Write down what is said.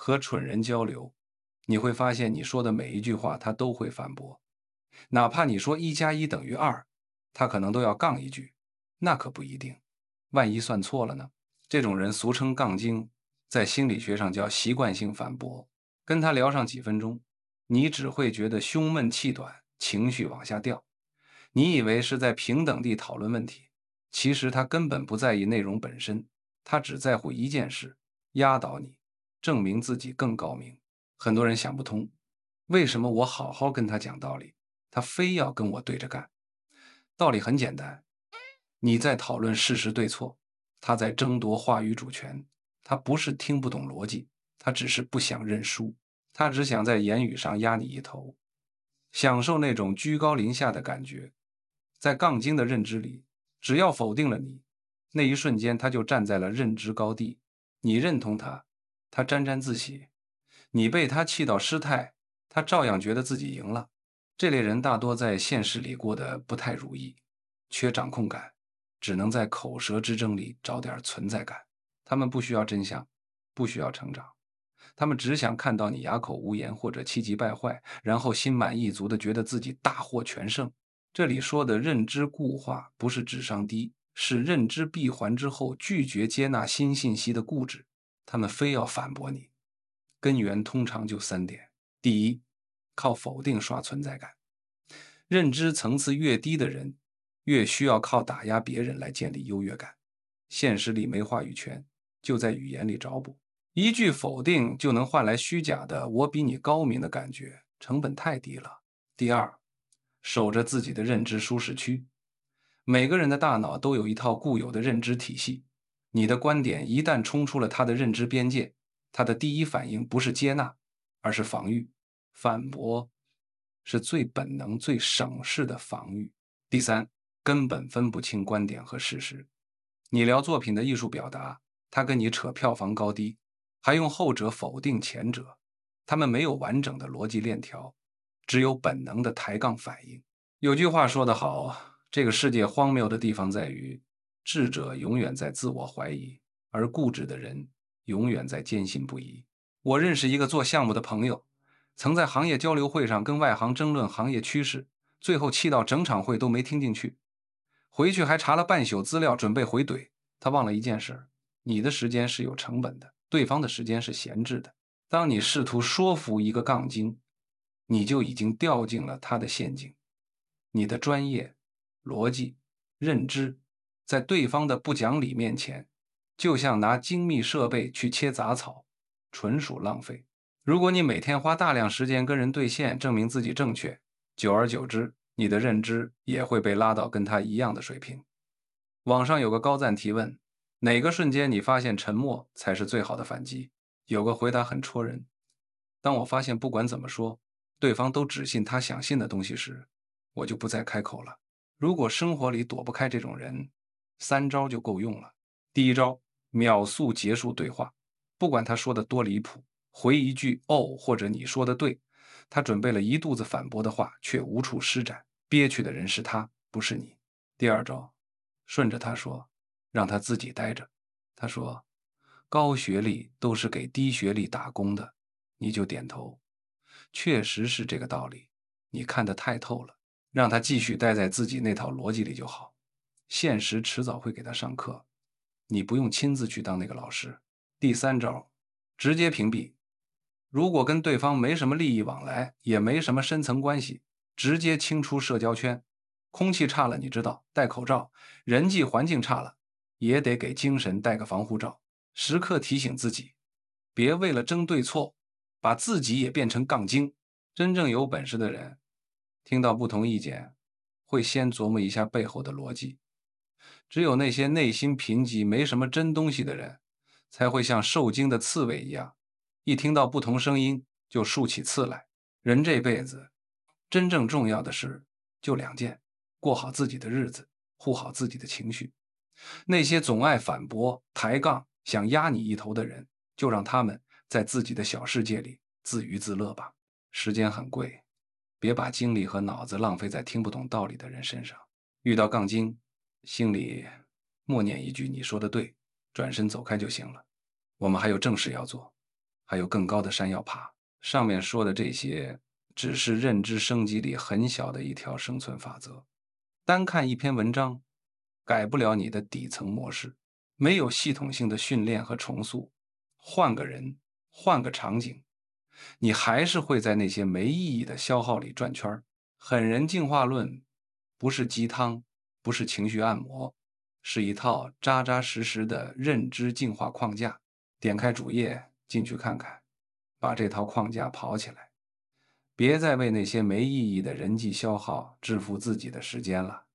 和蠢人交流，你会发现你说的每一句话他都会反驳，哪怕你说1+1等于2，他可能都要杠一句，那可不一定，万一算错了呢？这种人俗称杠精，在心理学上叫习惯性反驳。跟他聊上几分钟，你只会觉得胸闷气短，情绪往下掉。你以为是在平等地讨论问题，其实他根本不在意内容本身，他只在乎一件事：压倒你，证明自己更高明。很多人想不通，为什么我好好跟他讲道理，他非要跟我对着干？道理很简单，你在讨论事实对错，他在争夺话语主权。他不是听不懂逻辑，他只是不想认输，他只想在言语上压你一头，享受那种居高临下的感觉。在杠精的认知里，只要否定了你，那一瞬间他就站在了认知高地。你认同他，他沾沾自喜；你被他气到失态，他照样觉得自己赢了。这类人大多在现实里过得不太如意，缺掌控感，只能在口舌之争里找点存在感。他们不需要真相，不需要成长，他们只想看到你哑口无言或者气急败坏，然后心满意足地觉得自己大获全胜。这里说的认知固化不是智商低，是认知闭环之后拒绝接纳新信息的固执。他们非要反驳你，根源通常就3点：第一，靠否定刷存在感。认知层次越低的人，越需要靠打压别人来建立优越感。现实里没话语权，就在语言里找补。一句否定就能换来虚假的"我比你高明"的感觉，成本太低了。第二，守着自己的认知舒适区。每个人的大脑都有一套固有的认知体系，你的观点一旦冲出了他的认知边界，他的第一反应不是接纳，而是防御。反驳是最本能、最省事的防御。第三，根本分不清观点和事实。你聊作品的艺术表达，他跟你扯票房高低，还用后者否定前者。他们没有完整的逻辑链条，只有本能的抬杠反应。有句话说得好，这个世界荒谬的地方在于，智者永远在自我怀疑，而固执的人永远在坚信不疑。我认识一个做项目的朋友，曾在行业交流会上跟外行争论行业趋势，最后气到整场会都没听进去，回去还查了半宿资料准备回怼。他忘了一件事，你的时间是有成本的，对方的时间是闲置的。当你试图说服一个杠精，你就已经掉进了他的陷阱。你的专业、逻辑、认知，在对方的不讲理面前，就像拿精密设备去切杂草，纯属浪费。如果你每天花大量时间跟人对线，证明自己正确，久而久之，你的认知也会被拉到跟他一样的水平。网上有个高赞提问：哪个瞬间你发现沉默才是最好的反击？有个回答很戳人：当我发现不管怎么说，对方都只信他想信的东西时，我就不再开口了。如果生活里躲不开这种人，3招就够用了。第一招，秒速结束对话，不管他说的多离谱，回一句"哦"或者"你说的对"。他准备了一肚子反驳的话，却无处施展，憋屈的人是他，不是你。第二招，顺着他说，让他自己待着。他说：高学历都是给低学历打工的，你就点头。确实是这个道理，你看得太透了，让他继续待在自己那套逻辑里就好。现实迟早会给他上课，你不用亲自去当那个老师。第三招，直接屏蔽。如果跟对方没什么利益往来，也没什么深层关系，直接清出社交圈。空气差了，你知道，戴口罩；人际环境差了，也得给精神戴个防护罩。时刻提醒自己，别为了争对错，把自己也变成杠精。真正有本事的人，听到不同意见，会先琢磨一下背后的逻辑。只有那些内心贫瘠、没什么真东西的人，才会像受惊的刺猬一样，一听到不同声音就竖起刺来。人这辈子，真正重要的事就2件：过好自己的日子，护好自己的情绪。那些总爱反驳、抬杠、想压你一头的人，就让他们在自己的小世界里自娱自乐吧。时间很贵，别把精力和脑子浪费在听不懂道理的人身上。遇到杠精，心里默念一句"你说的对"，转身走开就行了。我们还有正事要做。 还有更高的山要爬。上面说的这些，只是认知升级里很小的一条生存法则。单看一篇文章，改不了你的底层模式。没有系统性的训练和重塑，换个人，换个场景，你还是会在那些没意义的消耗里转圈儿。狠人进化论不是鸡汤，不是情绪按摩，是一套扎扎实实的认知进化框架。点开主页进去看看，把这套框架跑起来，别再为那些没意义的人际消耗支付自己的时间了。